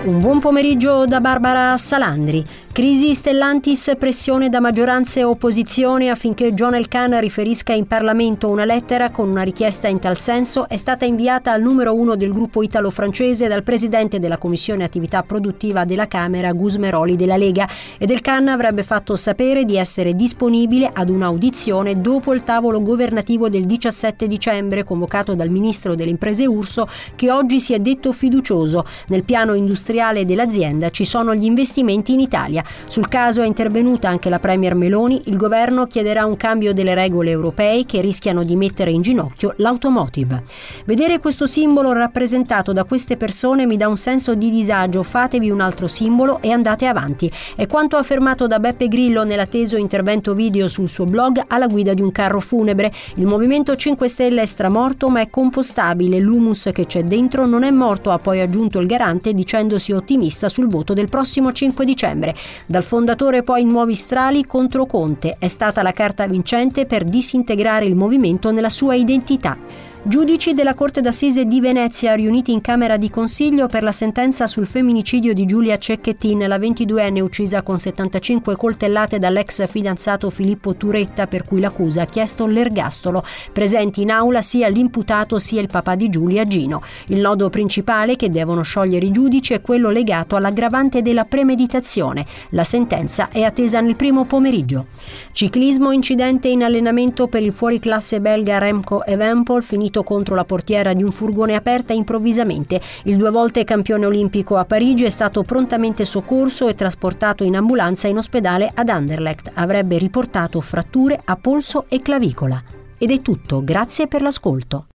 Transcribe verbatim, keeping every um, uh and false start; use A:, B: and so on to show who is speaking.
A: Un buon pomeriggio da Barbara Salandri. Crisi Stellantis, pressione da maggioranza e opposizione affinché John Elkann riferisca in Parlamento. Una lettera con una richiesta in tal senso è stata inviata al numero uno del gruppo italo-francese dal presidente della Commissione Attività Produttiva della Camera, Gus Meroli della Lega, ed Elkann avrebbe fatto sapere di essere disponibile ad un'audizione dopo il tavolo governativo del diciassette dicembre convocato dal ministro delle Imprese Urso, che oggi si è detto fiducioso. Nel piano industriale dell'azienda ci sono gli investimenti in Italia. Sul caso è intervenuta anche la premier Meloni. Il governo chiederà un cambio delle regole europee che rischiano di mettere in ginocchio l'automotive. Vedere questo simbolo rappresentato da queste persone mi dà un senso di disagio. Fatevi un altro simbolo e andate avanti. È quanto affermato da Beppe Grillo nell'atteso intervento video sul suo blog alla guida di un carro funebre. Il Movimento cinque Stelle è stramorto ma è compostabile. L'humus che c'è dentro non è morto, ha poi aggiunto il garante dicendosi ottimista sul voto del prossimo cinque dicembre. Dal fondatore poi nuovi strali contro Conte. È stata la carta vincente per disintegrare il movimento nella sua identità. Giudici della Corte d'Assise di Venezia riuniti in Camera di Consiglio per la sentenza sul femminicidio di Giulia Cecchettin, la ventiduenne uccisa con settantacinque coltellate dall'ex fidanzato Filippo Turetta, per cui l'accusa ha chiesto l'ergastolo. Presenti in aula sia l'imputato sia il papà di Giulia, Gino. Il nodo principale che devono sciogliere i giudici è quello legato all'aggravante della premeditazione. La sentenza è attesa nel primo pomeriggio. Ciclismo, incidente in allenamento per il fuoriclasse belga Remco Evenepoel, finito contro la portiera di un furgone aperta improvvisamente. Il due volte campione olimpico a Parigi è stato prontamente soccorso e trasportato in ambulanza in ospedale ad Anderlecht. Avrebbe riportato fratture a polso e clavicola. Ed è tutto, grazie per l'ascolto.